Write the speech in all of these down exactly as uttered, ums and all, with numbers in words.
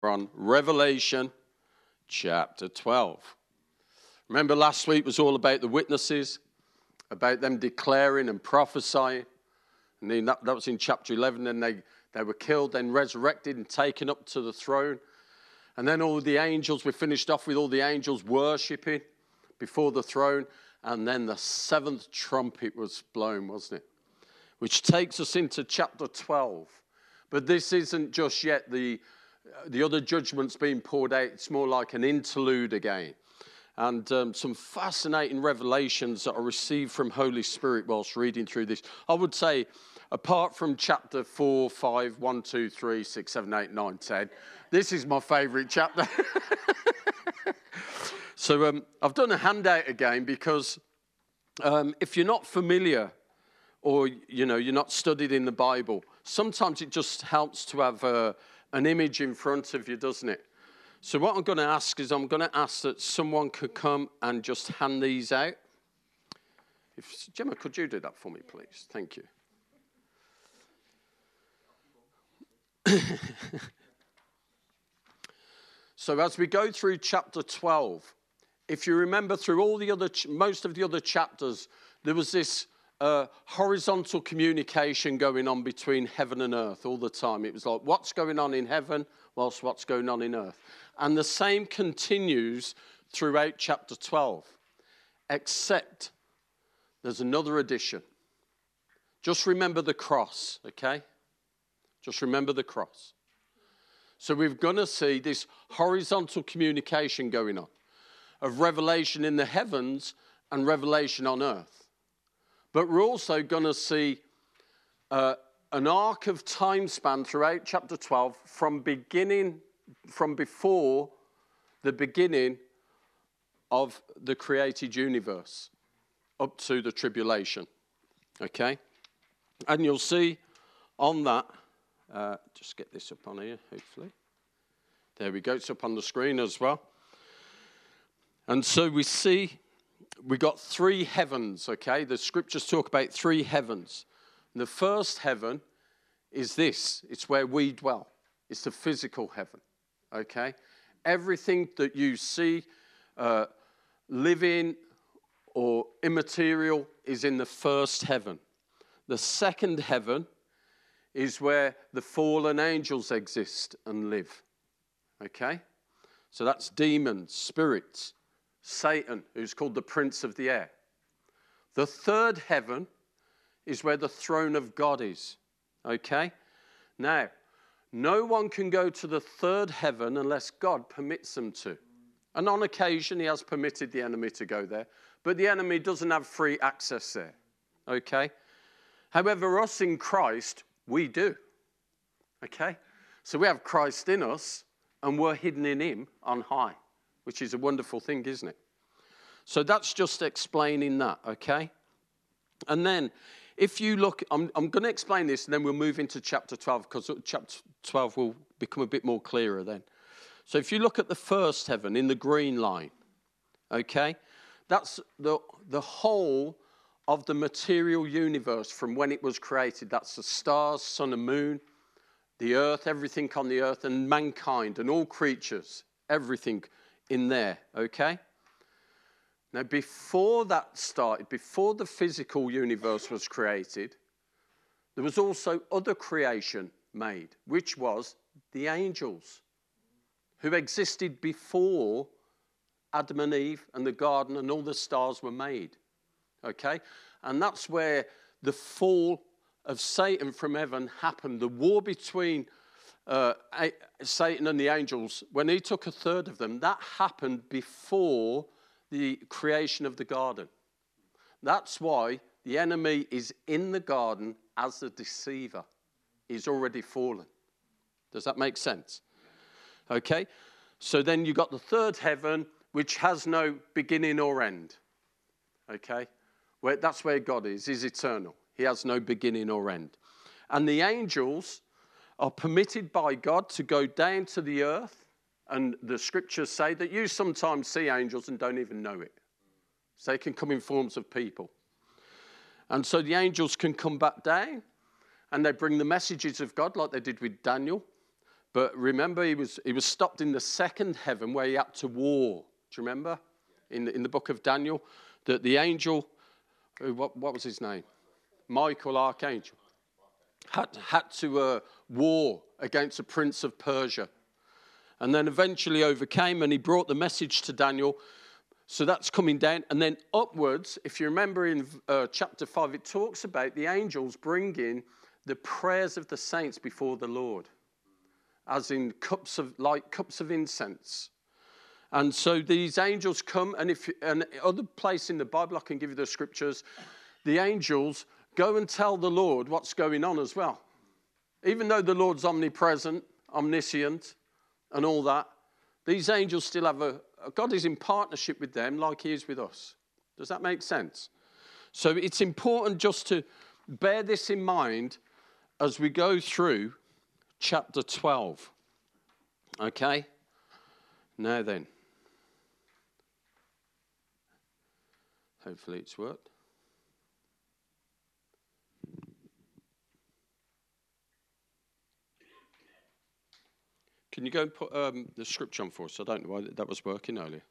on Revelation chapter twelve. Remember last week was all about the witnesses, about them declaring and prophesying. And then that, that was in chapter eleven. Then they, they were killed, then resurrected and taken up to the throne. And then all the angels, we finished off with all the angels worshipping before the throne. And then the seventh trumpet was blown, wasn't it? Which takes us into chapter twelve. But this isn't just yet the, the other judgments being poured out. It's more like an interlude again. And um, some fascinating revelations that I received from Holy Spirit whilst reading through this. I would say, apart from chapter four, five, one, two, three, six, seven, eight, nine, ten, this is my favourite chapter. So um, I've done a handout again because um, if you're not familiar or, you know, you're not studied in the Bible, sometimes it just helps to have uh, an image in front of you, doesn't it? So what I'm going to ask is I'm going to ask that someone could come and just hand these out. If, Gemma, could you do that for me, please? Thank you. So as we go through chapter twelve, if you remember through all the other, most of the other chapters, there was this uh, horizontal communication going on between heaven and earth all the time. It was like, what's going on in heaven whilst what's going on in earth? And the same continues throughout chapter twelve, except there's another addition. Just remember the cross, okay? Just remember the cross. So we're going to see this horizontal communication going on of revelation in the heavens and revelation on earth. But we're also going to see uh, an arc of time span throughout chapter twelve from beginning, from before the beginning of the created universe up to the tribulation. Okay? And you'll see on that, uh, just get this up on here, hopefully. There we go, it's up on the screen as well. And so we see we got three heavens, okay? The scriptures talk about three heavens. And the first heaven is this. It's where we dwell. It's the physical heaven, okay? Everything that you see, uh, living or immaterial, is in the first heaven. The second heaven is where the fallen angels exist and live, okay? So that's demons, spirits, Satan, who's called the prince of the air. The third heaven is where the throne of God is, okay? Now, no one can go to the third heaven unless God permits them to. And on occasion, he has permitted the enemy to go there, but the enemy doesn't have free access there, okay? However, us in Christ, we do, okay? So we have Christ in us, and we're hidden in him on high, which is a wonderful thing, isn't it? So that's just explaining that, okay? And then, if you look, I'm, I'm going to explain this, and then we'll move into chapter twelve, because chapter twelve will become a bit more clearer then. So if you look at the first heaven in the green line, okay? That's the, the whole of the material universe from when it was created. That's the stars, sun and moon, the earth, everything on the earth, and mankind and all creatures, everything in there, okay? Now, before that started, before the physical universe was created, there was also other creation made, which was the angels, who existed before Adam and Eve and the garden and all the stars were made, okay? And that's where the fall of Satan from heaven happened. The war between uh, Satan and the angels, when he took a third of them, that happened before the creation of the garden. That's why the enemy is in the garden as the deceiver. He's already fallen. Does that make sense? Okay? So then you got the third heaven, which has no beginning or end. Okay? Where, that's where God is. He's eternal. He has no beginning or end. And the angels are permitted by God to go down to the earth. And the scriptures say that you sometimes see angels and don't even know it. So they can come in forms of people. And so the angels can come back down and they bring the messages of God like they did with Daniel. But remember, he was, he was stopped in the second heaven where he had to war. Do you remember? In the, in the book of Daniel, that the angel, what, what was his name? Michael, archangel, had, had to uh, war against the prince of Persia. And then eventually overcame, and he brought the message to Daniel. So that's coming down. And then upwards, if you remember in uh, chapter five, it talks about the angels bringing the prayers of the saints before the Lord, as in cups of, like cups of incense. And so these angels come, and if and other place in the Bible, I can give you the scriptures, the angels go and tell the Lord what's going on as well. Even though the Lord's omnipresent, omniscient, and all that, these angels still have a, God is in partnership with them like he is with us. Does that make sense? So it's important just to bear this in mind as we go through chapter twelve. Okay? Now then. Hopefully it's worked. Can you go and put um, the scripture on for us? I don't know why that was working earlier.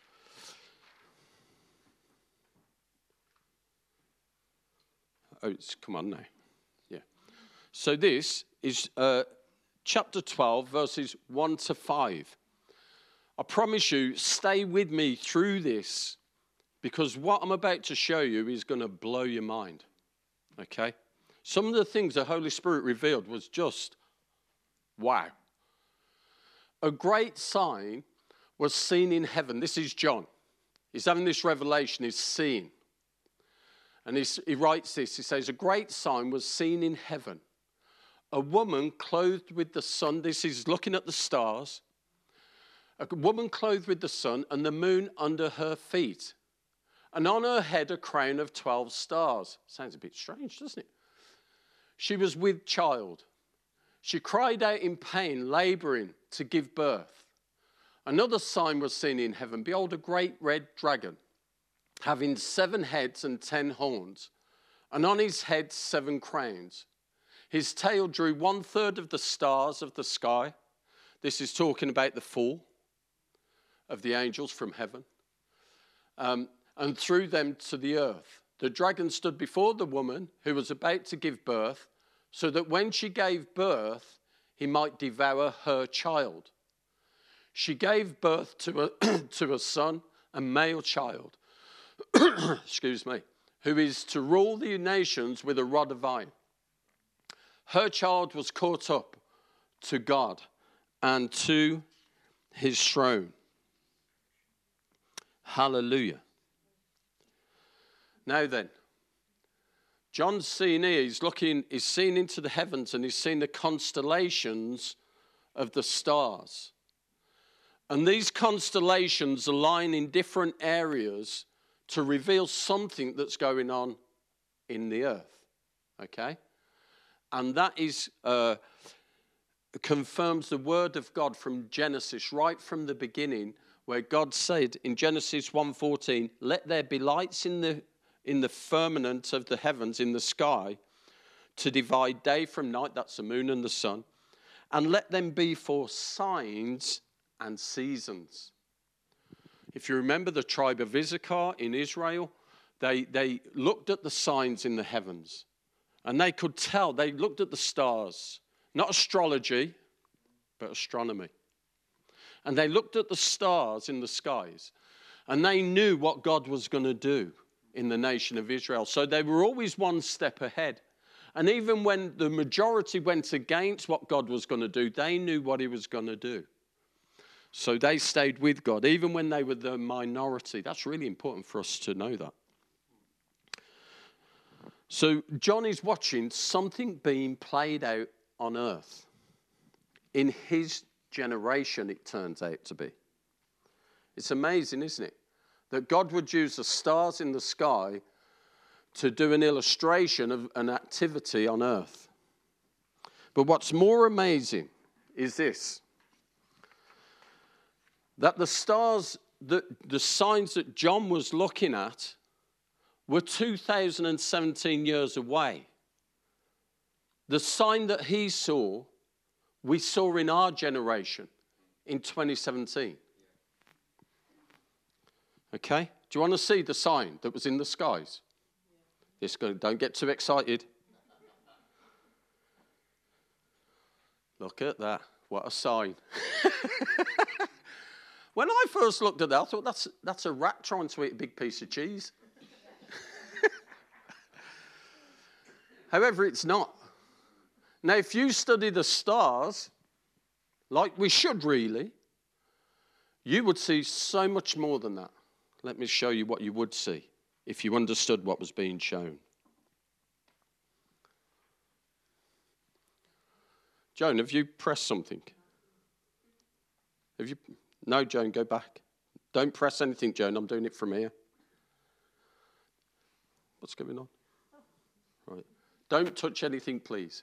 Oh, it's come on now. Yeah. So this is uh, chapter twelve, verses one to five. I promise you, stay with me through this, because what I'm about to show you is going to blow your mind. Okay? Some of the things the Holy Spirit revealed was just, wow. A great sign was seen in heaven. This is John. He's having this revelation, he's seeing. And he's, he writes this, he says, a great sign was seen in heaven. A woman clothed with the sun, this is looking at the stars. A woman clothed with the sun and the moon under her feet. And on her head a crown of twelve stars. Sounds a bit strange, doesn't it? She was with child. She cried out in pain, laboring to give birth. Another sign was seen in heaven. Behold, a great red dragon, having seven heads and ten horns, and on his head seven crowns. His tail drew one third of the stars of the sky. This is talking about the fall of the angels from heaven. Um, and threw them to the earth. The dragon stood before the woman who was about to give birth, so that when she gave birth, he might devour her child. She gave birth to a, to a son, a male child, excuse me, who is to rule the nations with a rod of iron. Her child was caught up to God and to his throne. Hallelujah. Now then, John's seen here, he's looking, he's seen into the heavens and he's seen the constellations of the stars. And these constellations align in different areas to reveal something that's going on in the earth. Okay? And that is, uh, confirms the word of God from Genesis, right from the beginning, where God said in Genesis one fourteen, let there be lights in the in the firmament of the heavens, in the sky, to divide day from night, that's the moon and the sun, and let them be for signs and seasons. If you remember the tribe of Issachar in Israel, they, they looked at the signs in the heavens, and they could tell, they looked at the stars, not astrology, but astronomy. And they looked at the stars in the skies, and they knew what God was going to do in the nation of Israel. So they were always one step ahead. And even when the majority went against what God was going to do, they knew what he was going to do. So they stayed with God, even when they were the minority. That's really important for us to know that. So John is watching something being played out on earth. In his generation, it turns out to be. It's amazing, isn't it? That God would use the stars in the sky to do an illustration of an activity on earth. But what's more amazing is this. That the stars, the, the signs that John was looking at were two thousand seventeen years away. The sign that he saw we saw in our generation in twenty seventeen. Okay? Do you want to see the sign that was in the skies? This go, don't get too excited. Look at that. What a sign. When I first looked at that, I thought that's, that's a rat trying to eat a big piece of cheese. However, it's not. Now, if you study the stars, like we should really, you would see so much more than that. Let me show you what you would see if you understood what was being shown. Joan, have you pressed something? Have you? No, Joan, go back. Don't press anything, Joan. I'm doing it from here. What's going on? Right. Don't touch anything, please.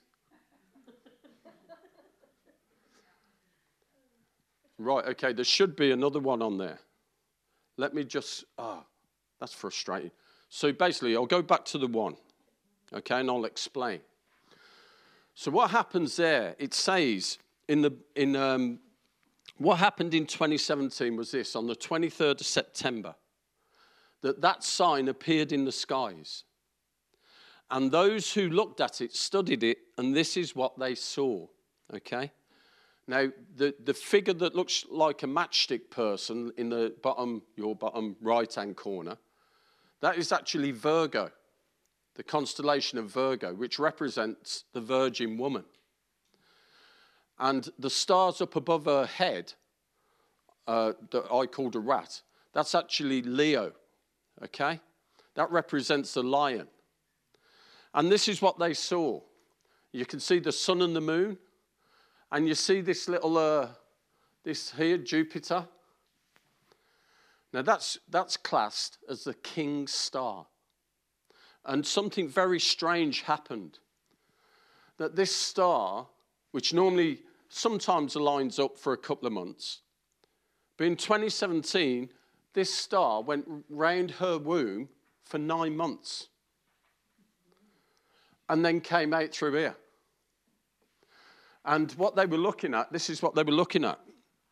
Right, okay, there should be another one on there. Let me just, ah, oh, that's frustrating. So basically, I'll go back to the one, okay, and I'll explain. So what happens there, it says, in the in um, what happened in twenty seventeen was this, on the twenty-third of September, that that sign appeared in the skies. And those who looked at it studied it, and this is what they saw, okay? Now, the, the figure that looks like a matchstick person in the bottom, your bottom right-hand corner, that is actually Virgo, the constellation of Virgo, which represents the Virgin Woman. And the stars up above her head, uh, that I called a rat, that's actually Leo, okay? That represents the lion. And this is what they saw. You can see the sun and the moon. And you see this little, uh, this here, Jupiter. Now that's, that's classed as the king's star. And something very strange happened. That this star, which normally sometimes lines up for a couple of months, but in twenty seventeen, this star went round her womb for nine months. And then came out through here. And what they were looking at, this is what they were looking at.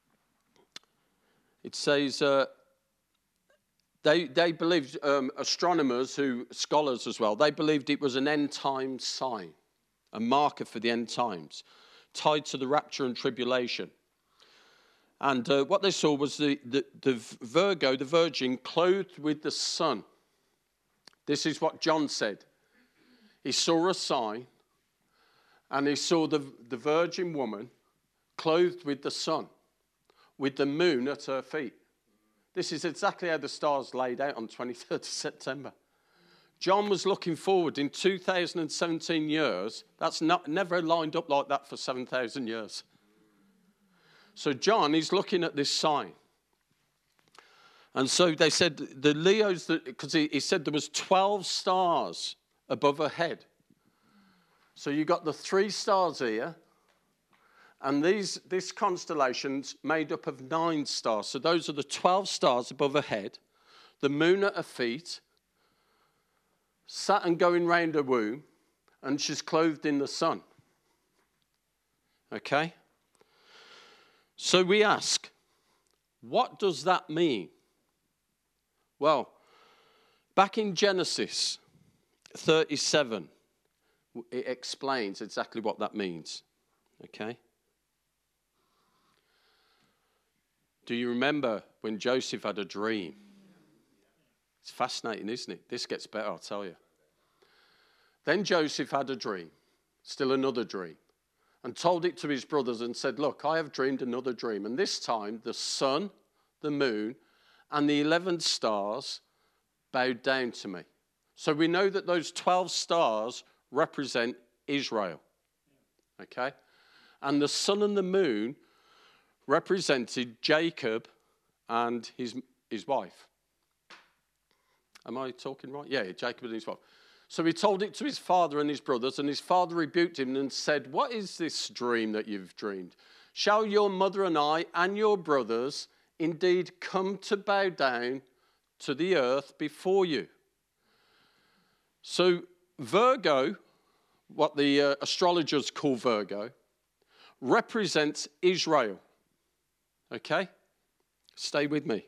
It says, uh, they, they believed, um, astronomers, who scholars as well, they believed it was an end time sign, a marker for the end times, tied to the rapture and tribulation. And uh, what they saw was the, the, the Virgo, the Virgin, clothed with the sun. This is what John said. He saw a sign. And he saw the, the Virgin Woman clothed with the sun, with the moon at her feet. This is exactly how the stars laid out on the twenty-third of September. John was looking forward in two thousand seventeen years. That's not, never lined up like that for seven thousand years. So John is looking at this sign. And so they said, the Leos, because he, he said there was twelve stars above her head. So you got the three stars here, and these this constellation's made up of nine stars. So those are the twelve stars above her head, the moon at her feet, Saturn going round her womb, and she's clothed in the sun. Okay? So we ask, what does that mean? Well, back in Genesis thirty-seven, it explains exactly what that means, okay? Do you remember when Joseph had a dream? It's fascinating, isn't it? This gets better, I'll tell you. Then Joseph had a dream, still another dream, and told it to his brothers and said, look, I have dreamed another dream. And this time the sun, the moon, and the eleven stars bowed down to me. So we know that those twelve stars represent Israel, okay? And the sun and the moon represented Jacob and his, his wife. Am I talking right? Yeah, Jacob and his wife. So he told it to his father and his brothers, and his father rebuked him and said, what is this dream that you've dreamed? Shall your mother and I and your brothers indeed come to bow down to the earth before you? So Virgo, what the uh, astrologers call Virgo, represents Israel. Okay? Stay with me.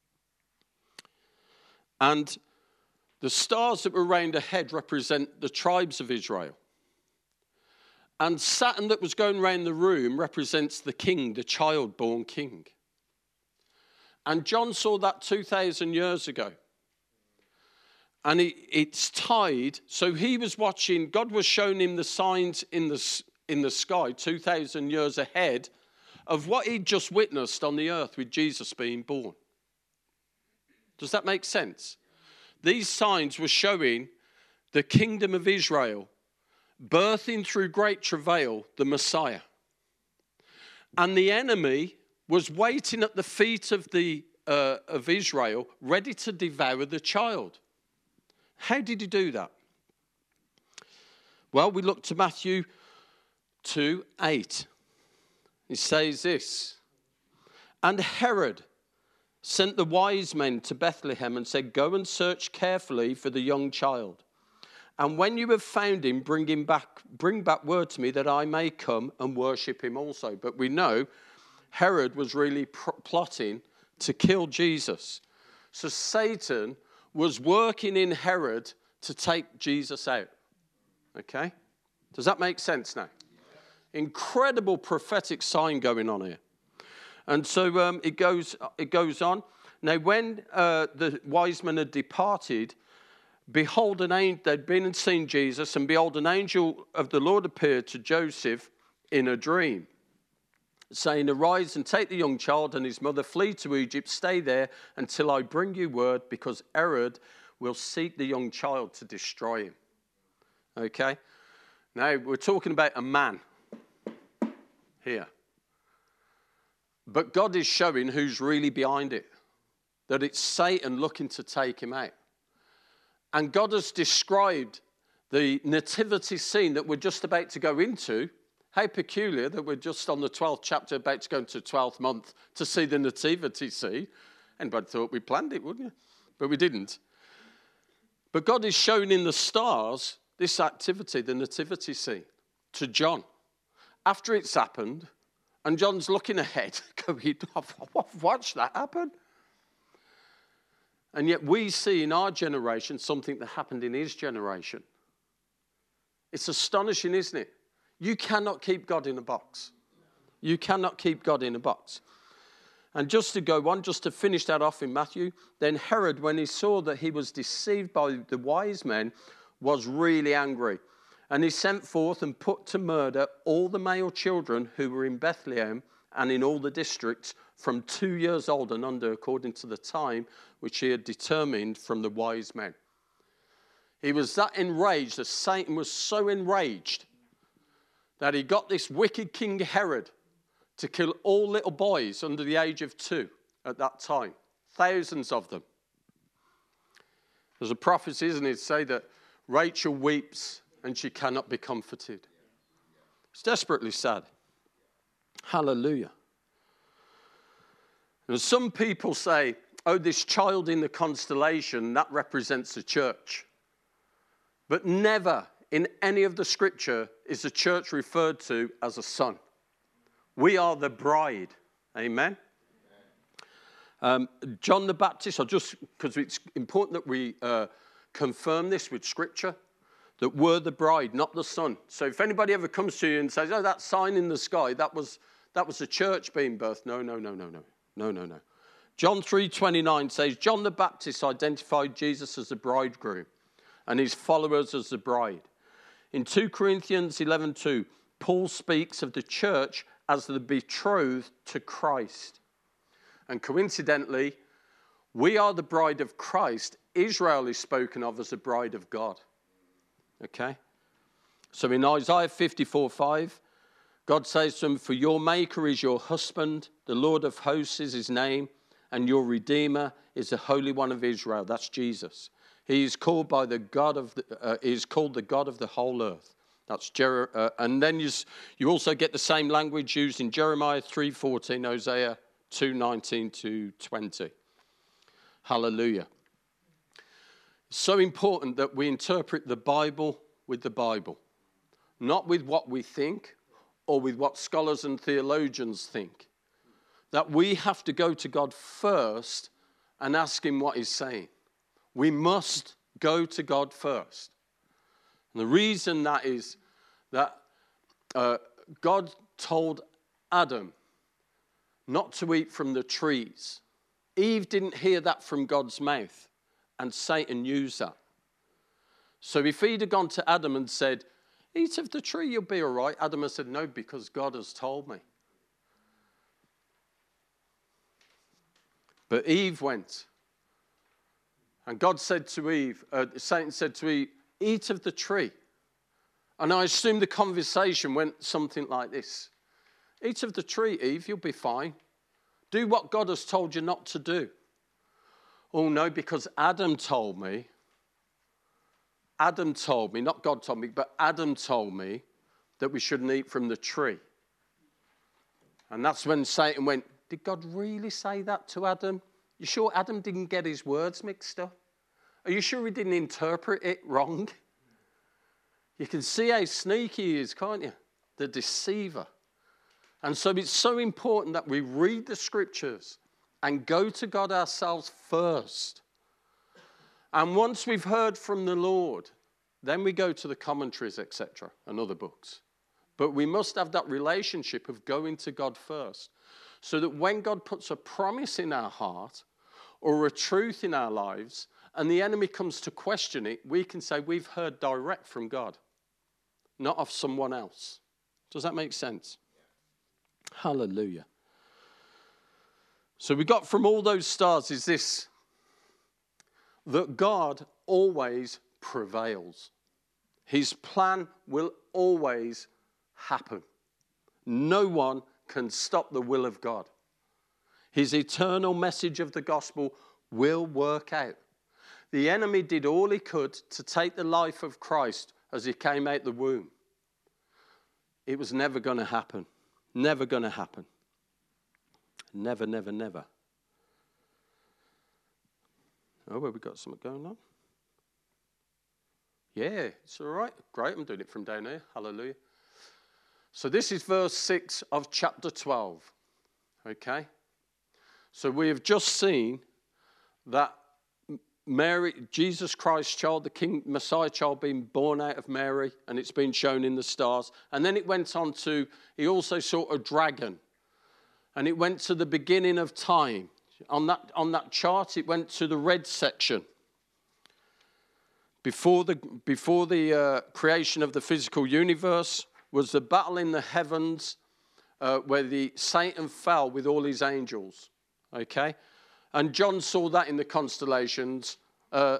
And the stars that were round ahead represent the tribes of Israel. And Saturn that was going around the room represents the king, the child-born king. And John saw that two thousand years ago. And it, it's tied. So he was watching, God was showing him the signs in the, in the sky two thousand years ahead of what he'd just witnessed on the earth with Jesus being born. Does that make sense? These signs were showing the kingdom of Israel birthing through great travail the Messiah. And the enemy was waiting at the feet of, the, uh, of Israel, ready to devour the child. How did he do that? Well, we look to Matthew two eight. It says this, and Herod sent the wise men to Bethlehem and said, go and search carefully for the young child. And when you have found him, bring him back, bring back word to me that I may come and worship him also. But we know Herod was really pr- plotting to kill Jesus. So Satan was working in Herod to take Jesus out. Okay? Does that make sense now? Incredible prophetic sign going on here. And so um, it goes it goes on. Now, when uh, the wise men had departed, behold, an angel, they'd been and seen Jesus, and behold, an angel of the Lord appeared to Joseph in a dream, saying, arise and take the young child and his mother, flee to Egypt, stay there until I bring you word, because Herod will seek the young child to destroy him. Okay? Now, we're talking about a man here. But God is showing who's really behind it. That it's Satan looking to take him out. And God has described the nativity scene that we're just about to go into. How peculiar that we're just on the twelfth chapter, about to go into the twelfth month to see the nativity scene. Anybody thought we planned it, wouldn't you? But we didn't. But God is showing in the stars this activity, the nativity scene, to John. After it's happened, and John's looking ahead, going, I've watched that happen. And yet we see in our generation something that happened in his generation. It's astonishing, isn't it? You cannot keep God in a box. You cannot keep God in a box. And just to go on, just to finish that off in Matthew, then Herod, when he saw that he was deceived by the wise men, was really angry. And he sent forth and put to murder all the male children who were in Bethlehem and in all the districts from two years old and under, according to the time which he had determined from the wise men. He was that enraged, that Satan was so enraged that he got this wicked King Herod to kill all little boys under the age of two at that time. Thousands of them. There's a prophecy, isn't it, to say that Rachel weeps and she cannot be comforted. It's desperately sad. Hallelujah. And some people say, oh, this child in the constellation, that represents the church. But never in any of the scripture is the church referred to as a son. We are the bride. Amen? Um, John the Baptist, I'll just, because it's important that we uh, confirm this with scripture, that we're the bride, not the son. So if anybody ever comes to you and says, oh, that sign in the sky, that was that was the church being birthed. No, no, no, no, no. No, no, no. John three twenty-nine says, John the Baptist identified Jesus as the bridegroom and his followers as the bride. In two Corinthians eleven two, Paul speaks of the church as the betrothed to Christ. And coincidentally, we are the bride of Christ. Israel is spoken of as the bride of God. Okay? So in Isaiah fifty-four five, God says to him, for your maker is your husband, the Lord of hosts is his name, and your Redeemer is the Holy One of Israel. That's Jesus. He is called by the God of the, uh, he is called the God of the whole earth. That's Jer- uh, and then you, you also get the same language used in Jeremiah three fourteen, Hosea two nineteen to twenty. Hallelujah. It's so important that we interpret the Bible with the Bible, not with what we think or with what scholars and theologians think. That we have to go to God first and ask him what he's saying. We must go to God first. And the reason that is that uh, God told Adam not to eat from the trees. Eve didn't hear that from God's mouth, and Satan used that. So if he'd have gone to Adam and said, eat of the tree, you'll be all right, Adam has said, no, because God has told me. But Eve went. And God said to Eve, uh, Satan said to Eve, eat of the tree. And I assume the conversation went something like this. Eat of the tree, Eve, you'll be fine. Do what God has told you not to do. Oh, no, because Adam told me. Adam told me, not God told me, but Adam told me that we shouldn't eat from the tree. And that's when Satan went, did God really say that to Adam? You sure Adam didn't get his words mixed up? Are you sure he didn't interpret it wrong? You can see how sneaky he is, can't you? The deceiver. And so it's so important that we read the scriptures and go to God ourselves first. And once we've heard from the Lord, then we go to the commentaries, et cetera, and other books. But we must have that relationship of going to God first, so that when God puts a promise in our heart or a truth in our lives, and the enemy comes to question it, we can say we've heard direct from God, not of someone else. Does that make sense? Hallelujah. So we got from all those stars is this, that God always prevails. His plan will always happen. No one can stop the will of God. His eternal message of the gospel will work out. The enemy did all he could to take the life of Christ as he came out the womb. It was never going to happen. Never going to happen. Never, never, never. Oh, well, we got something going on. Yeah, it's all right. Great, I'm doing it from down here. Hallelujah. So this is verse six of chapter twelve. Okay? So we have just seen that Mary, Jesus Christ child, the King Messiah child being born out of Mary, and it's been shown in the stars. And then it went on to, he also saw a dragon. And it went to the beginning of time. On that, on that chart, it went to the red section. Before the, before the uh, creation of the physical universe was the battle in the heavens uh, where the Satan fell with all his angels. Okay? And John saw that in the constellations uh,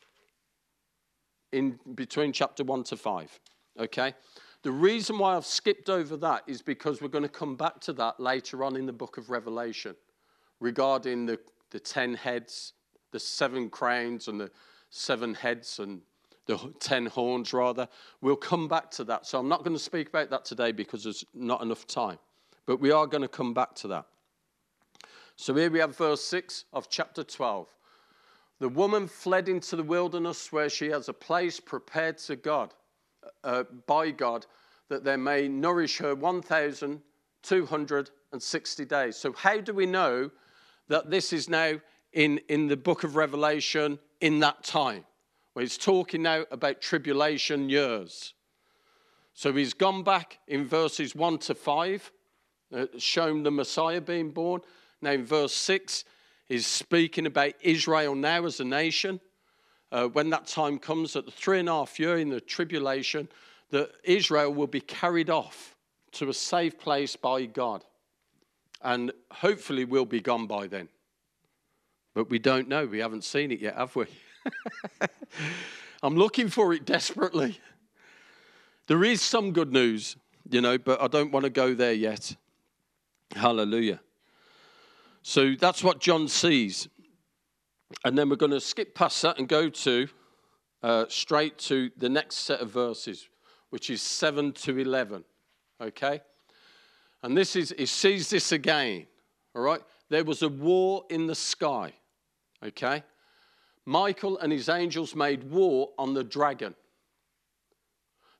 in between chapter one to five. Okay? The reason why I've skipped over that is because we're going to come back to that later on in the book of Revelation regarding the, the ten heads, the seven crowns and the seven heads and the ten horns, rather. We'll come back to that. So I'm not going to speak about that today because there's not enough time. But we are going to come back to that. So here we have verse six of chapter twelve. The woman fled into the wilderness where she has a place prepared to God, uh, by God, that they may nourish her one thousand two hundred sixty days. So how do we know that this is now in, in the book of Revelation in that time? Well, he's talking now about tribulation years. So he's gone back in verses one to five, uh, shown the Messiah being born. Now in verse six, he's speaking about Israel now as a nation. Uh, when that time comes, at the three and a half year in the tribulation, that Israel will be carried off to a safe place by God. And hopefully we'll be gone by then. But we don't know. We haven't seen it yet, have we? I'm looking for it desperately. There is some good news, you know, but I don't want to go there yet. Hallelujah. So that's what John sees. And then we're going to skip past that and go to uh, straight to the next set of verses, which is seven to eleven. Okay? And this is, he sees this again. All right? There was a war in the sky. Okay? Michael and his angels made war on the dragon.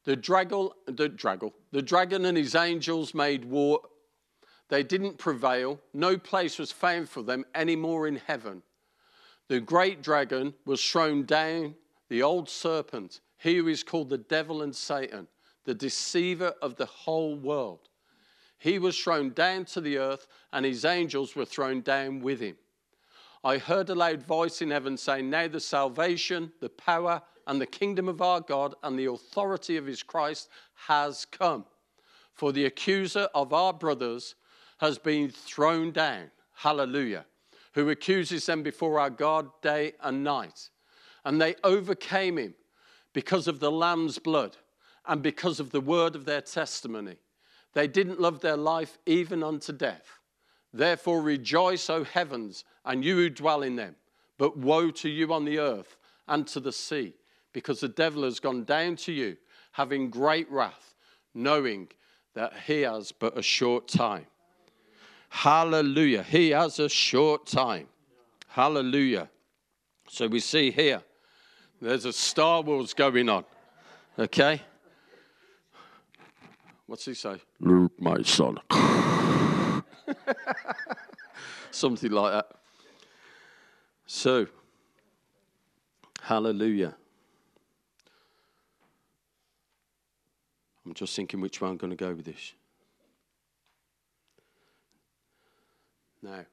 The dragon, the dragon, the dragon and his angels made war. They didn't prevail. No place was found for them anymore in heaven. The great dragon was thrown down, the old serpent, he who is called the devil and Satan, the deceiver of the whole world. He was thrown down to the earth, and his angels were thrown down with him. I heard a loud voice in heaven saying, now the salvation, the power, and the kingdom of our God and the authority of his Christ has come. For the accuser of our brothers has been thrown down. Hallelujah. Who accuses them before our God day and night. And they overcame him because of the Lamb's blood and because of the word of their testimony. They didn't love their life even unto death. Therefore rejoice, O heavens, and you who dwell in them. But woe to you on the earth and to the sea, because the devil has gone down to you, having great wrath, knowing that he has but a short time. Hallelujah. He has a short time. Hallelujah. So we see here, there's a Star Wars going on. Okay? What's he say? Luke, my son. Something like that. So, hallelujah. I'm just thinking which way I'm going to go with this. Now,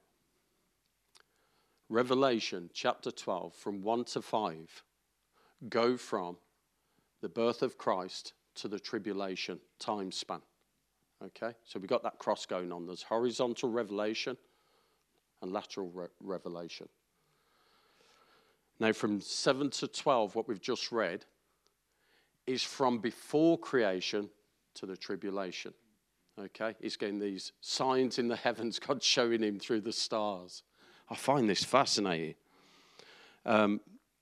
Revelation chapter twelve, from one to five, go from the birth of Christ to the tribulation time span. Okay, so we've got that cross going on. There's horizontal revelation and lateral re- revelation. Now, from seven to twelve, what we've just read is from before creation to the tribulation. Okay, he's getting these signs in the heavens, God showing him through the stars. I find this fascinating. Um,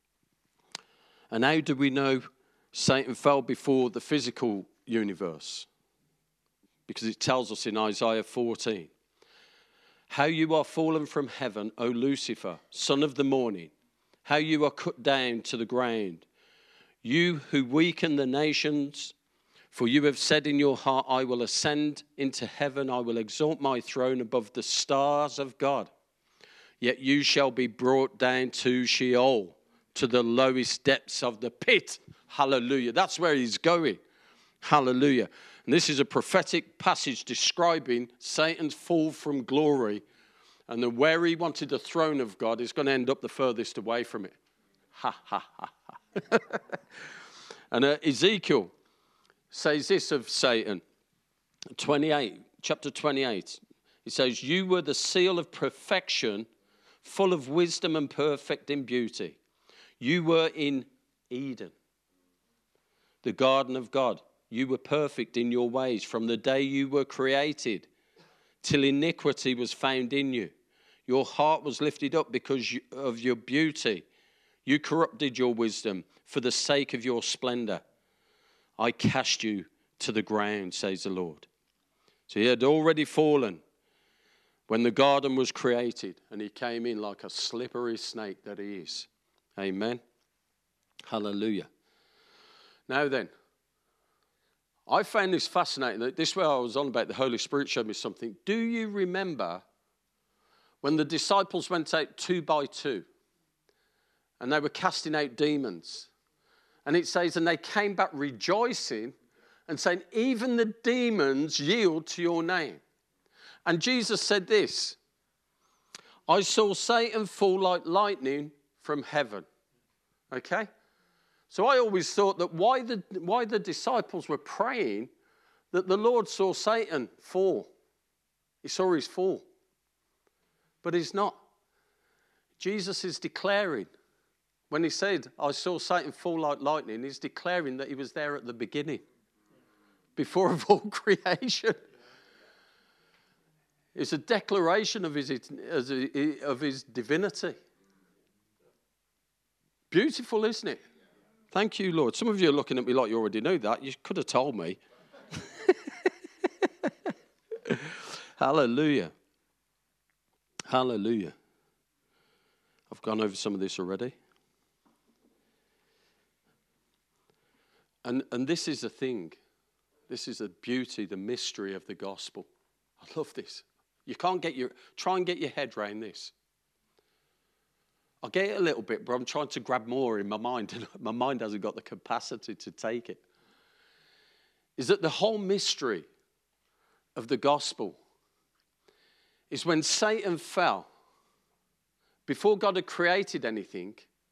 and how do we know Satan fell before the physical universe? Because it tells us in Isaiah fourteen, how you are fallen from heaven, O Lucifer, son of the morning, how you are cut down to the ground, you who weaken the nations. For you have said in your heart, I will ascend into heaven, I will exalt my throne above the stars of God. Yet you shall be brought down to Sheol, to the lowest depths of the pit. Hallelujah. That's where he's going. Hallelujah. And this is a prophetic passage describing Satan's fall from glory, and that where he wanted the throne of God is going to end up the furthest away from it. Ha, ha, ha, ha. And uh, Ezekiel says this of Satan, twenty-eight, chapter twenty-eight. He says, you were the seal of perfection, full of wisdom and perfect in beauty. You were in Eden, the garden of God. You were perfect in your ways from the day you were created till iniquity was found in you. Your heart was lifted up because of your beauty. You corrupted your wisdom for the sake of your splendor. I cast you to the ground, says the Lord. So he had already fallen when the garden was created, and he came in like a slippery snake that he is. Amen. Hallelujah. Now then, I found this fascinating. This is where I was on about the Holy Spirit showed me something. Do you remember when the disciples went out two by two and they were casting out demons? And it says, and they came back rejoicing and saying, even the demons yield to your name. And Jesus said this, I saw Satan fall like lightning from heaven. Okay? So I always thought that why the, why the disciples were praying that the Lord saw Satan fall. He saw his fall. But he's not. Jesus is declaring, when he said, I saw Satan fall like lightning, he's declaring that he was there at the beginning, before of all creation. It's a declaration of his, of his divinity. Beautiful, isn't it? Thank you, Lord. Some of you are looking at me like you already know that. You could have told me. Hallelujah. Hallelujah. I've gone over some of this already. And, and this is the thing. This is the beauty, the mystery of the gospel. I love this. You can't get your, try and get your head around this. I get it a little bit, but I'm trying to grab more in my mind, and my mind hasn't got the capacity to take it. Is that the whole mystery of the gospel is when Satan fell, before God had created anything,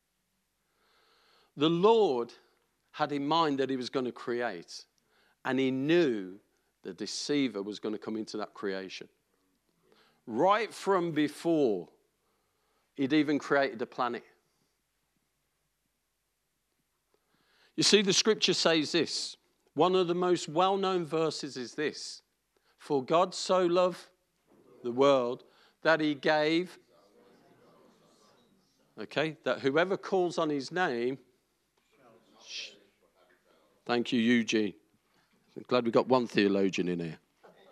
the Lord had in mind that he was going to create, and he knew the deceiver was going to come into that creation. Right from before he'd even created the planet. You see, the scripture says this. One of the most well-known verses is this. For God so loved the world that he gave, okay, that whoever calls on his name, thank you, Eugene. I'm glad we got one theologian in here.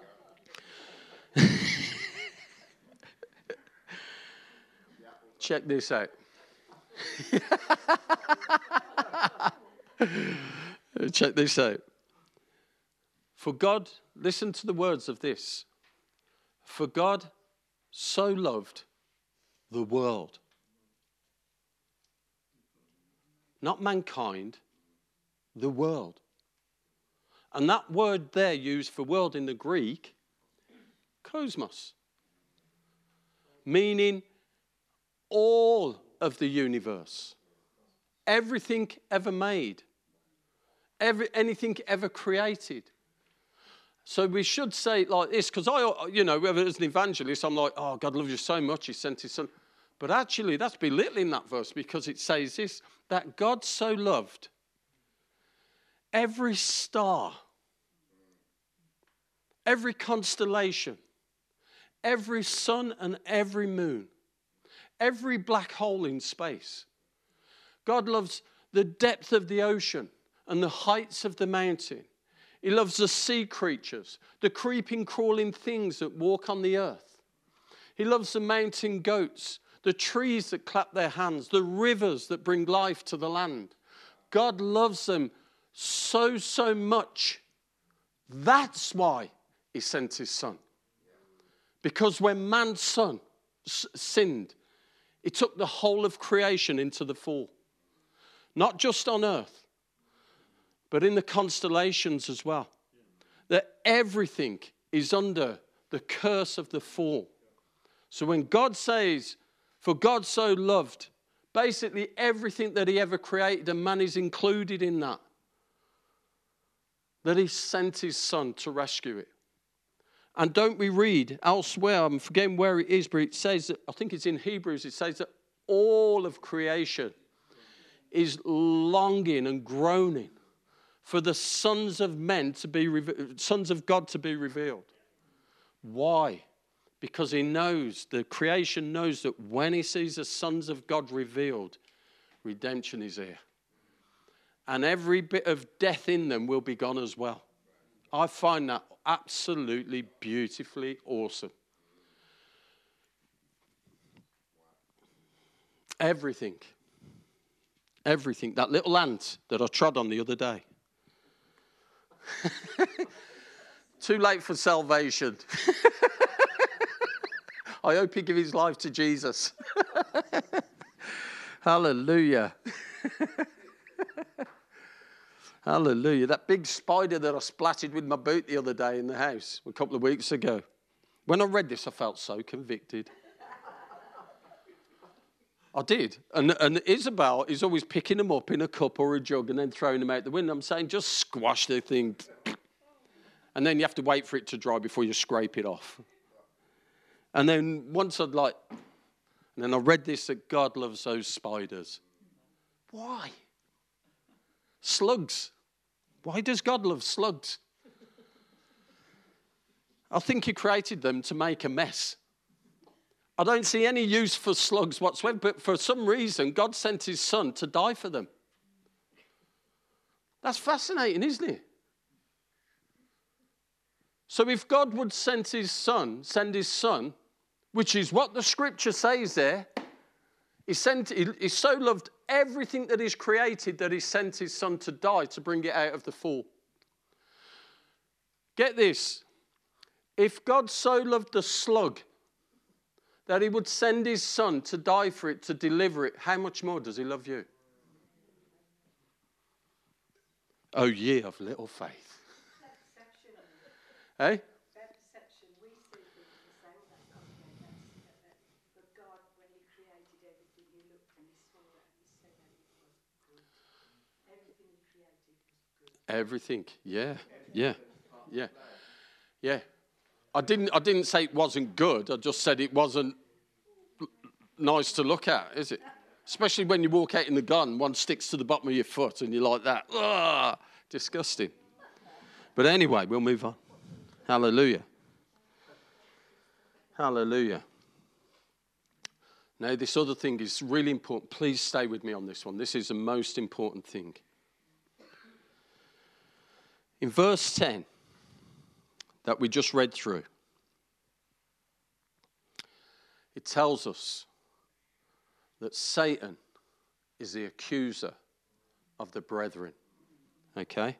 Check this out. Check this out. For God, listen to the words of this. For God so loved the world. Not mankind, the world. And that word there used for world in the Greek, cosmos, meaning all of the universe, everything ever made, every, anything ever created. So we should say it like this, because I, you know, as an evangelist, I'm like, oh, God loves you so much, he sent his son. But actually, that's belittling that verse, because it says this, that God so loved every star, every constellation, every sun and every moon, every black hole in space. God loves the depth of the ocean and the heights of the mountain. He loves the sea creatures, the creeping, crawling things that walk on the earth. He loves the mountain goats, the trees that clap their hands, the rivers that bring life to the land. God loves them so, so much. That's why he sent his son. Because when man's son sinned, he took the whole of creation into the fall. Not just on earth, but in the constellations as well. That everything is under the curse of the fall. So when God says, for God so loved, basically everything that he ever created, and man is included in that, that he sent his son to rescue it. And don't we read elsewhere, I'm forgetting where it is, but it says that, I think it's in Hebrews, it says that all of creation is longing and groaning for the sons of men to be, sons of God to be revealed. Why? Because he knows, the creation knows that when he sees the sons of God revealed, redemption is here. And every bit of death in them will be gone as well. I find that absolutely beautifully awesome. Everything. Everything. That little ant that I trod on the other day. Too late for salvation. I hope he gives his life to Jesus. Hallelujah. Hallelujah. That big spider that I splattered with my boot the other day in the house a couple of weeks ago. When I read this, I felt so convicted. I did. And, and Isabel is always picking them up in a cup or a jug and then throwing them out the window. I'm saying, just squash the thing. And then you have to wait for it to dry before you scrape it off. And then once I'd like, and then I read this, that God loves those spiders. Why? Slugs. Why does God love slugs? I think he created them to make a mess. I don't see any use for slugs whatsoever, but for some reason, God sent his son to die for them. That's fascinating, isn't it? So if God would send his son, send his son, which is what the scripture says there, He sent. He, he so loved everything that he's created that he sent his son to die to bring it out of the fall. Get this. If God so loved the slug that he would send his son to die for it, to deliver it, how much more does he love you? Oh, ye of little faith. Eh? Everything, yeah, yeah, yeah, yeah. I didn't. I didn't say it wasn't good. I just said it wasn't nice to look at, is it? Especially when you walk out in the garden, one sticks to the bottom of your foot, and you're like that. Ugh, disgusting. But anyway, we'll move on. Hallelujah. Hallelujah. Now, this other thing is really important. Please stay with me on this one. This is the most important thing. In verse ten that we just read through, it tells us that Satan is the accuser of the brethren. Okay?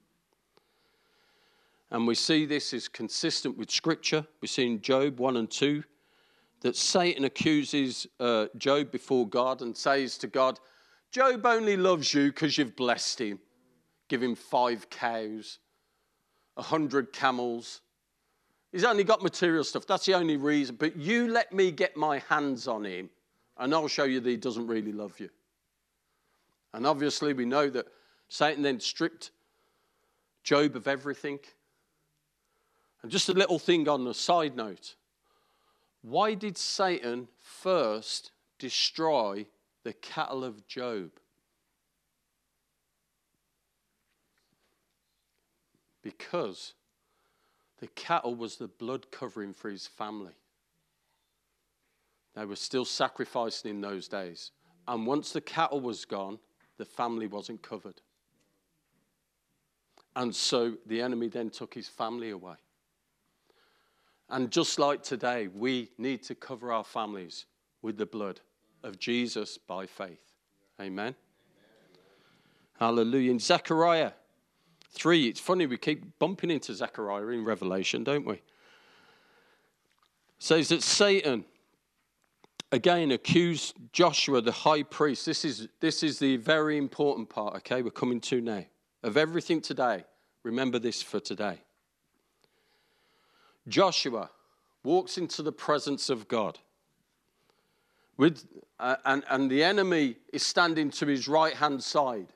And we see this is consistent with Scripture. We see in Job one and two that Satan accuses uh, Job before God and says to God, Job only loves you because you've blessed him. Give him five cows, a hundred camels. He's only got material stuff. That's the only reason. But you let me get my hands on him, and I'll show you that he doesn't really love you. And obviously we know that Satan then stripped Job of everything. And just a little thing on the side note. Why did Satan first destroy the cattle of Job? Because the cattle was the blood covering for his family. They were still sacrificing in those days. And once the cattle was gone, the family wasn't covered. And so the enemy then took his family away. And just like today, we need to cover our families with the blood of Jesus by faith. Amen. Amen. Hallelujah. In Zechariah three, it's funny, we keep bumping into Zechariah in Revelation, don't we? It says that Satan, again, accused Joshua, the high priest. This is, this is the very important part, okay, we're coming to now. Of everything today, remember this for today. Joshua walks into the presence of God. With, uh, and, and the enemy is standing to his right-hand side.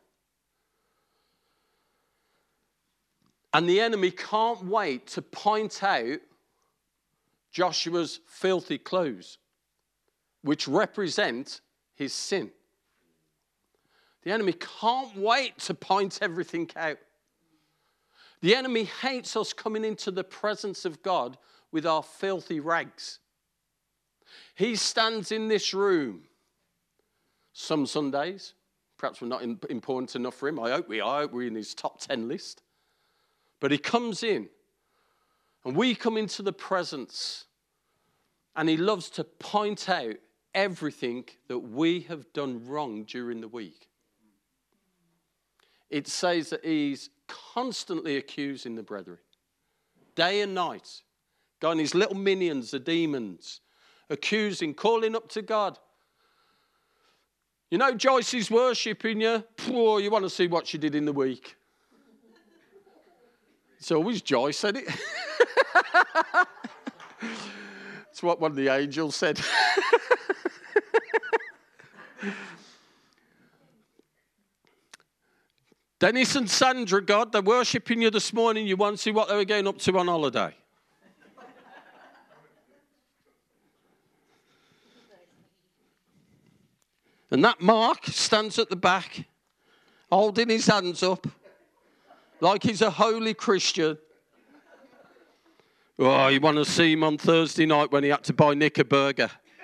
And the enemy can't wait to point out Joshua's filthy clothes, which represent his sin. The enemy can't wait to point everything out. The enemy hates us coming into the presence of God with our filthy rags. He stands in this room some Sundays. Perhaps we're not important enough for him. I hope we are. I hope we're in his top ten list. But he comes in, and we come into the presence, and he loves to point out everything that we have done wrong during the week. It says that he's constantly accusing the brethren, day and night. Got his little minions, the demons, accusing, calling up to God. You know, Joyce is worshipping you. Oh, you want to see what she did in the week. It's always Joyce, said it. It's what one of the angels said. Dennis and Sandra, God, they're worshipping you this morning. You want to see what they were going up to on holiday. And that Mark stands at the back, holding his hands up, like he's a holy Christian. Oh, you want to see him on Thursday night when he had to buy Nick a burger.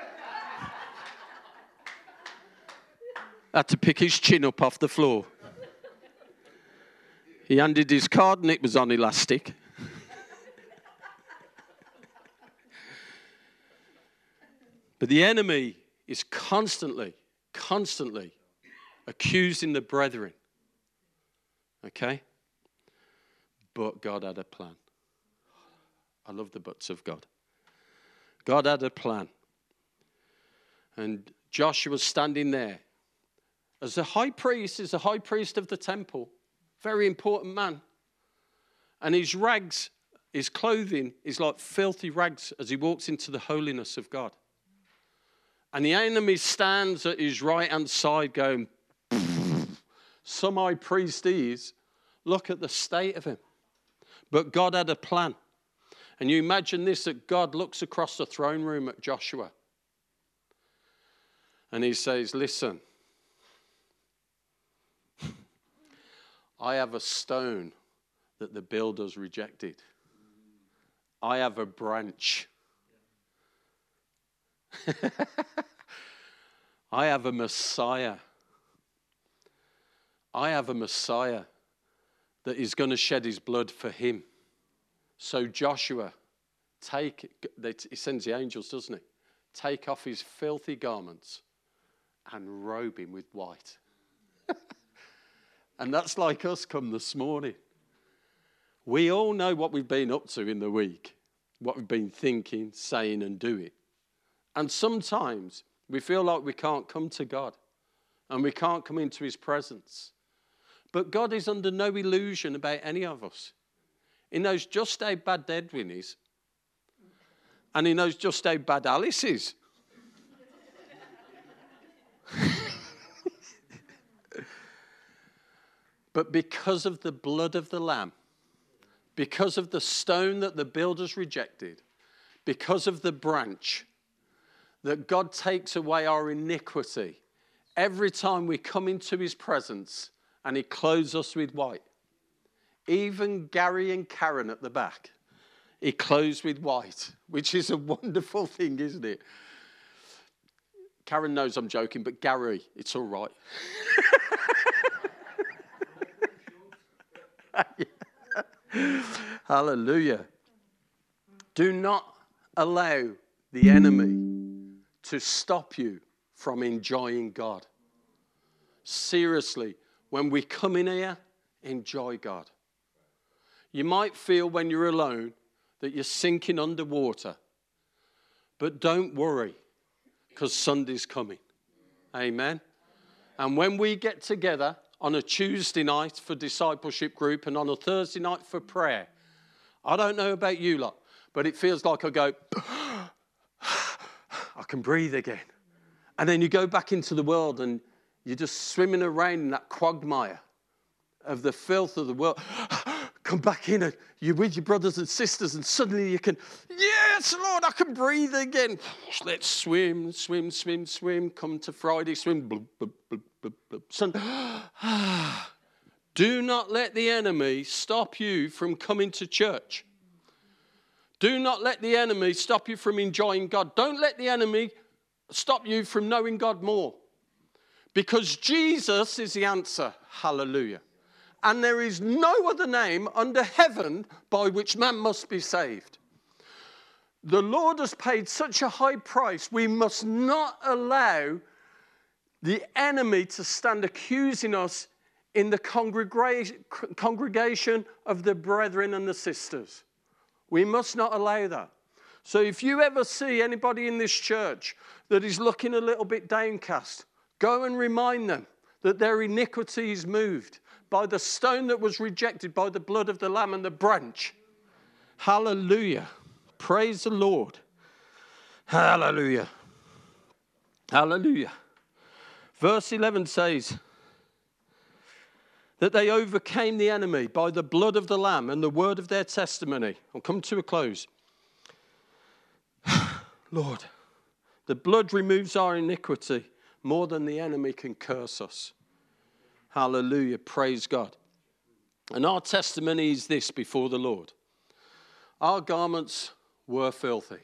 Had to pick his chin up off the floor. He handed his card and it was on elastic. But the enemy is constantly, constantly accusing the brethren. Okay? But God had a plan. I love the buts of God. God had a plan. And Joshua's standing there. As a high priest, is a high priest of the temple. Very important man. And his rags, his clothing is like filthy rags as he walks into the holiness of God. And the enemy stands at his right-hand side going, some high priest he is. Look at the state of him. But God had a plan. And you imagine this, that God looks across the throne room at Joshua. And he says, listen, I have a stone that the builders rejected. I have a branch. I have a Messiah. I have a Messiah that is going to shed his blood for him. So Joshua, take, he sends the angels, doesn't he? Take off his filthy garments and robe him with white. And that's like us come this morning. We all know what we've been up to in the week, what we've been thinking, saying and doing. And sometimes we feel like we can't come to God and we can't come into his presence. But God is under no illusion about any of us. He knows just how bad Edwin is. And he knows just how bad Alice is. But because of the blood of the Lamb, because of the stone that the builders rejected, because of the branch, that God takes away our iniquity every time we come into his presence and he clothes us with white. Even Gary and Karen at the back, he clothes with white, which is a wonderful thing, isn't it? Karen knows I'm joking, but Gary, it's all right. Hallelujah. Do not allow the enemy to stop you from enjoying God. Seriously, when we come in here, enjoy God. You might feel when you're alone that you're sinking underwater, but don't worry, because Sunday's coming. Amen. And when we get together on a Tuesday night for discipleship group and on a Thursday night for prayer, I don't know about you lot, but it feels like I go, I can breathe again. And then you go back into the world and you're just swimming around in that quagmire of the filth of the world. Come back in and you're with your brothers and sisters and suddenly you can, yes, Lord, I can breathe again. Let's swim, swim, swim, swim. Come to Friday, swim. Blub, blub, blub, blub, blub. Sunday. Do not let the enemy stop you from coming to church. Do not let the enemy stop you from enjoying God. Don't let the enemy stop you from knowing God more. Because Jesus is the answer. Hallelujah. And there is no other name under heaven by which man must be saved. The Lord has paid such a high price, we must not allow the enemy to stand accusing us in the congregation of the brethren and the sisters. We must not allow that. So if you ever see anybody in this church that is looking a little bit downcast, go and remind them that their iniquity is moved by the stone that was rejected, by the blood of the Lamb and the branch. Hallelujah. Praise the Lord. Hallelujah. Hallelujah. Verse eleven says that they overcame the enemy by the blood of the Lamb and the word of their testimony. I'll come to a close. Lord, the blood removes our iniquity more than the enemy can curse us. Hallelujah. Praise God. And our testimony is this before the Lord. Our garments were filthy.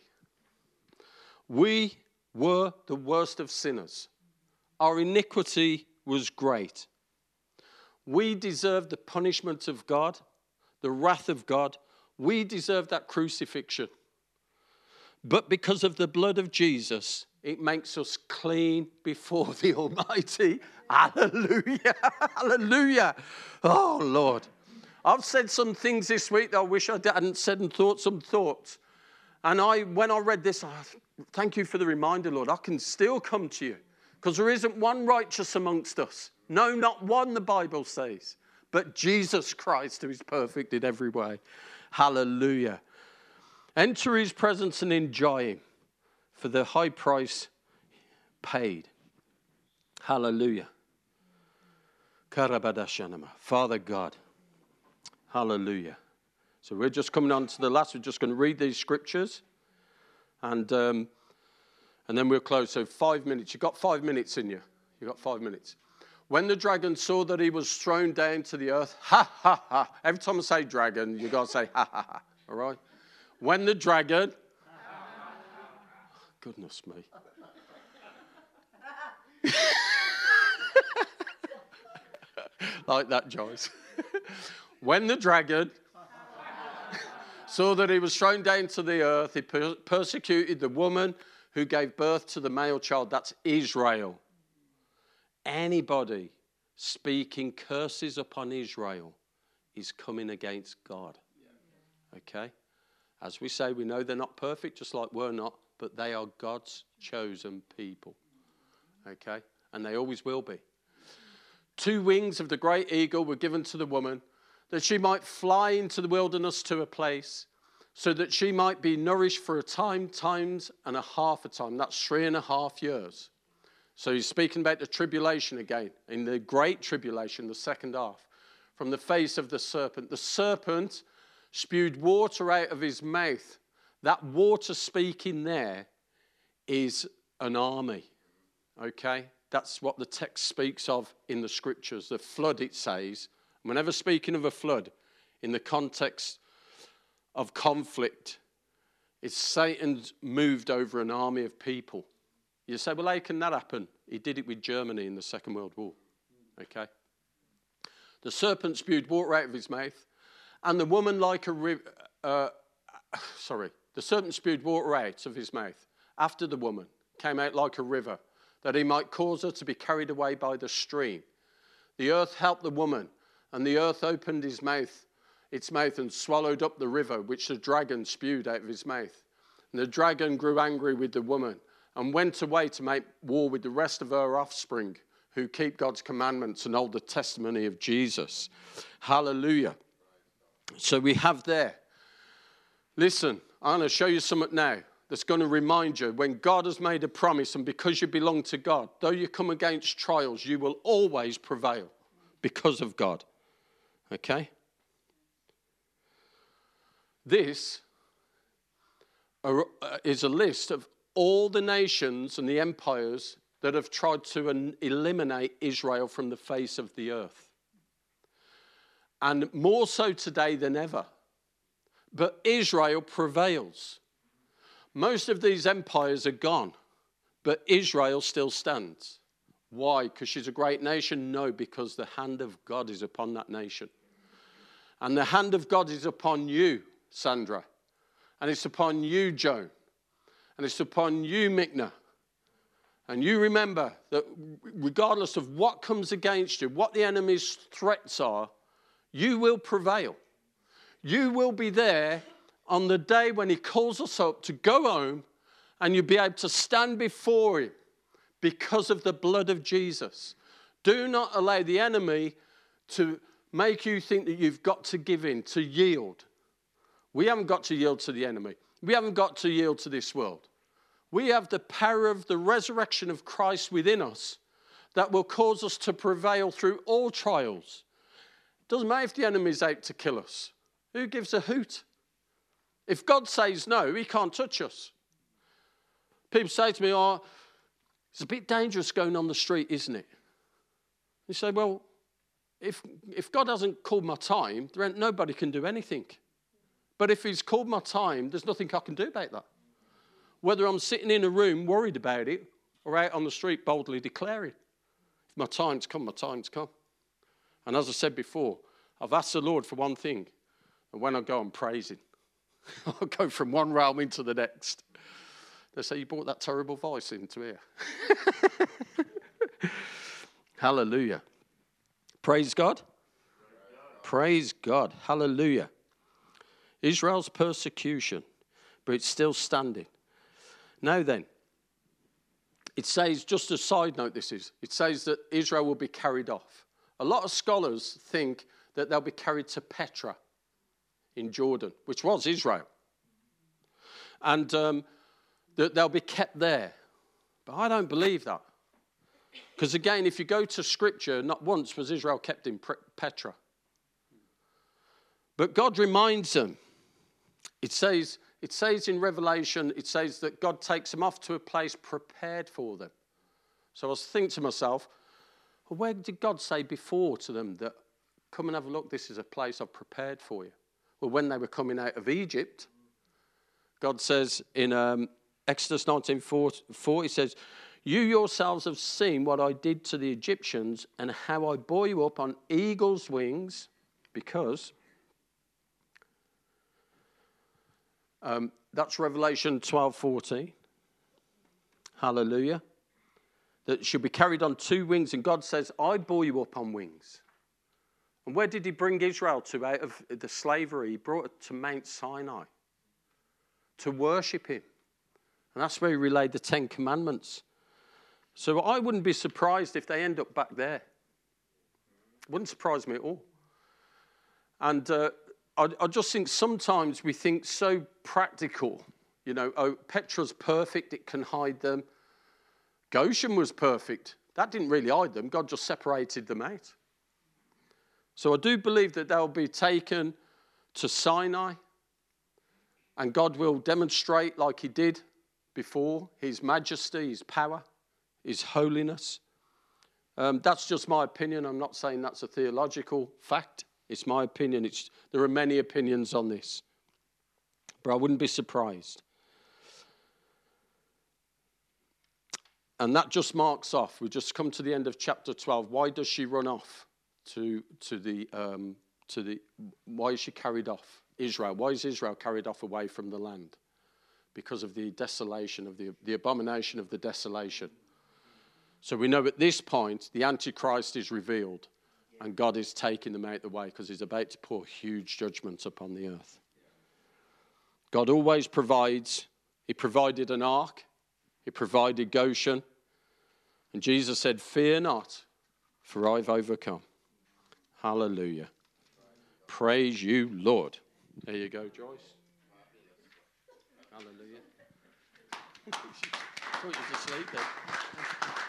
We were the worst of sinners. Our iniquity was great. We deserved the punishment of God, the wrath of God. We deserved that crucifixion. But because of the blood of Jesus, It makes us clean before the Almighty. Hallelujah. Hallelujah. Oh, Lord. I've said some things this week that I wish I hadn't said and thought some thoughts. And I, when I read this, I, thank you for the reminder, Lord. I can still come to you because there isn't one righteous amongst us. No, not one, the Bible says. But Jesus Christ, who is perfect in every way. Hallelujah. Enter his presence and enjoy him for the high price paid. Hallelujah. Father God. Hallelujah. So we're just coming on to the last. We're just going to read these scriptures. And um, and then we'll close. So five minutes. You've got five minutes in you. You've got five minutes. When the dragon saw that he was thrown down to the earth, ha, ha, ha. Every time I say dragon, you've got to say ha, ha, ha. All right? When the dragon... Goodness me. Like that, Joyce. When the dragon saw that he was thrown down to the earth, he per- persecuted the woman who gave birth to the male child. That's Israel. Anybody speaking curses upon Israel is coming against God. Okay? As we say, we know they're not perfect, just like we're not, but they are God's chosen people. Okay? And they always will be. Two wings of the great eagle were given to the woman, that she might fly into the wilderness to a place, so that she might be nourished for a time, times and a half a time. That's three and a half years. So he's speaking about the tribulation again, in the great tribulation, the second half, from the face of the serpent. The serpent spewed water out of his mouth. That water speaking there is an army, okay? That's what the text speaks of in the scriptures. The flood, it says. Whenever speaking of a flood, in the context of conflict, it's Satan's moved over an army of people. You say, well, how can that happen? He did it with Germany in the Second World War. Okay? The serpent spewed water out of his mouth, and the woman like a river... Uh, sorry. The serpent spewed water out of his mouth after the woman came out like a river, that he might cause her to be carried away by the stream. The earth helped the woman, and the earth opened his mouth, its mouth, and swallowed up the river which the dragon spewed out of his mouth. And the dragon grew angry with the woman and went away to make war with the rest of her offspring, who keep God's commandments and hold the testimony of Jesus. Hallelujah. So we have there. Listen, I'm going to show you something now that's going to remind you when God has made a promise, and because you belong to God, though you come against trials, you will always prevail because of God. Okay? This is a list of all the nations and the empires that have tried to eliminate Israel from the face of the earth. And more so today than ever. But Israel prevails. Most of these empires are gone, but Israel still stands. Why? Because she's a great nation? No, because the hand of God is upon that nation. And the hand of God is upon you, Sandra. And it's upon you, Joan. And it's upon you, Mikna. And you remember that regardless of what comes against you, what the enemy's threats are, you will prevail. You will be there on the day when he calls us up to go home, and you'll be able to stand before him because of the blood of Jesus. Do not allow the enemy to make you think that you've got to give in, to yield. We haven't got to yield to the enemy. We haven't got to yield to this world. We have the power of the resurrection of Christ within us that will cause us to prevail through all trials. It doesn't matter if the enemy's out to kill us. Who gives a hoot? If God says no, he can't touch us. People say to me, oh, it's a bit dangerous going on the street, isn't it? You say, well, if, if God hasn't called my time, there ain't nobody can do anything. But if he's called my time, there's nothing I can do about that. Whether I'm sitting in a room worried about it or out on the street boldly declaring. If my time's come, my time's come. And as I said before, I've asked the Lord for one thing. And when I go, I'm praising. I'll go from one realm into the next. They say, you brought that terrible voice into here. Hallelujah. Praise God. Praise God. Hallelujah. Israel's persecution, but it's still standing. Now then, it says, just a side note this is, it says that Israel will be carried off. A lot of scholars think that they'll be carried to Petra in Jordan, which was Israel. And um, that they'll be kept there. But I don't believe that. Because again, if you go to Scripture, not once was Israel kept in Petra. But God reminds them. It says, it says in Revelation, it says that God takes them off to a place prepared for them. So I was thinking to myself, well, where did God say before to them that, come and have a look, this is a place I've prepared for you? Well, when they were coming out of Egypt, God says in um, Exodus nineteen four, he says, you yourselves have seen what I did to the Egyptians and how I bore you up on eagle's wings, because um, that's Revelation twelve fourteen. Hallelujah. That should be carried on two wings, and God says, I bore you up on wings. And where did he bring Israel to out of the slavery? He brought it to Mount Sinai to worship him. And that's where he relayed the Ten Commandments. So I wouldn't be surprised if they end up back there. Wouldn't surprise me at all. And uh, I, I just think sometimes we think so practical. You know, oh, Petra's perfect, it can hide them. Goshen was perfect. That didn't really hide them. God just separated them out. So I do believe that they'll be taken to Sinai, and God will demonstrate, like he did before, his majesty, his power, his holiness. Um, that's just my opinion. I'm not saying that's a theological fact. It's my opinion. It's, there are many opinions on this. But I wouldn't be surprised. And that just marks off. We just come to the end of chapter twelve. Why does she run off to, to the, um, to the, why is she carried off? Israel. Why is Israel carried off away from the land? Because of the desolation, of the, the abomination of the desolation. So we know at this point, the Antichrist is revealed, and God is taking them out the way because he's about to pour huge judgment upon the earth. God always provides. He provided an ark. He provided Goshen. And Jesus said, fear not, for I've overcome. Hallelujah. Praise you, Lord. There you go, Joyce. Hallelujah. I thought you was asleep there.